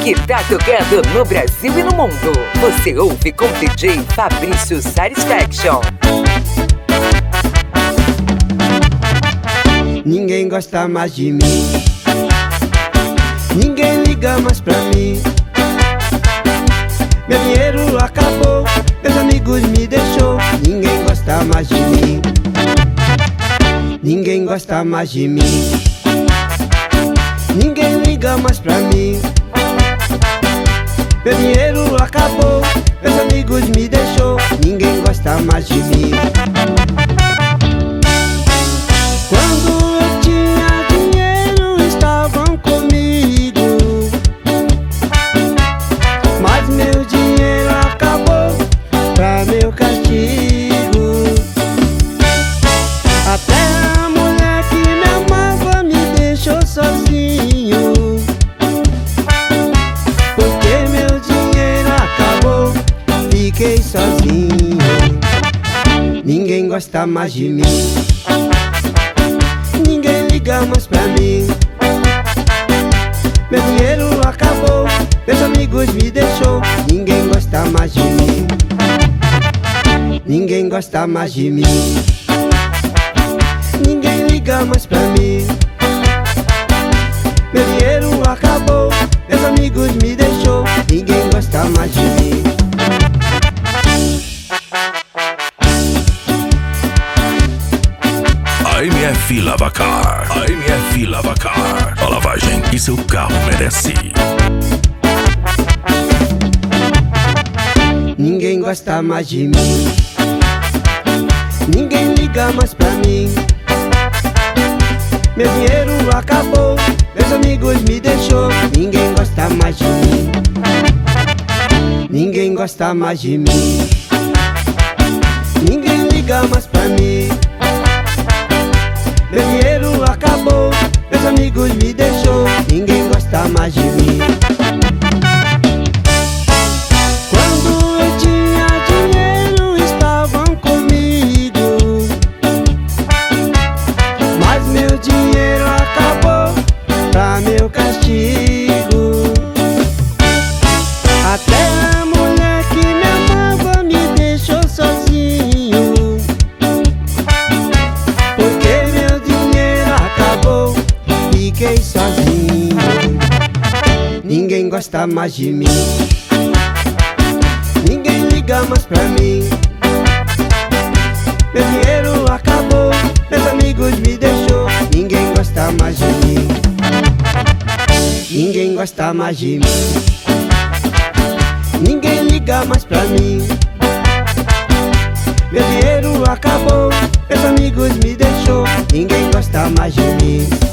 que tá tocando no Brasil e no mundo. Você ouve com DJ Fabrício Satisfaction. Ninguém gosta mais de mim, ninguém liga mais pra mim. Meu dinheiro acabou, meus amigos me deixou. Ninguém gosta mais de mim, ninguém gosta mais de mim. Ninguém liga mais pra mim. Meu dinheiro acabou, meus amigos me deixou. Ninguém gosta mais de mim. Quando eu tinha dinheiro estavam comigo, mas meu dinheiro acabou pra meu castigo. Até a mulher que me amava me deixou sozinho, porque meu dinheiro acabou, fiquei sozinho. Ninguém gosta mais de mim, ninguém liga mais pra mim. Meu dinheiro acabou, meus amigos me deixou. Ninguém gosta mais de mim, ninguém gosta mais de mim. Ninguém liga mais pra mim. Meu dinheiro acabou, meus amigos me deixou. Ninguém gosta mais de mim. AMF Lavacar, AMF Lavacar, a lavagem que seu carro merece. Ninguém gosta mais de mim, ninguém liga mais pra mim. Meu dinheiro acabou, meus amigos me deixou. Ninguém gosta mais de mim, ninguém gosta mais de mim. Ninguém liga mais pra mim. Meu dinheiro acabou, meus amigos me deixou. Ninguém gosta mais de mim. Quando eu tinha dinheiro estavam comigo, mas meu dinheiro acabou pra meu castigo. Até a mulher que me amava me deixou sozinho, porque meu dinheiro acabou, fiquei sozinho. Ninguém gosta mais de mim, ninguém liga mais pra mim. Meu dinheiro acabou, meus amigos me deixou. Ninguém gosta mais de mim, ninguém gosta mais de mim. Ninguém liga mais pra mim. Meu dinheiro acabou, meus amigos me deixou. Ninguém gosta mais de mim.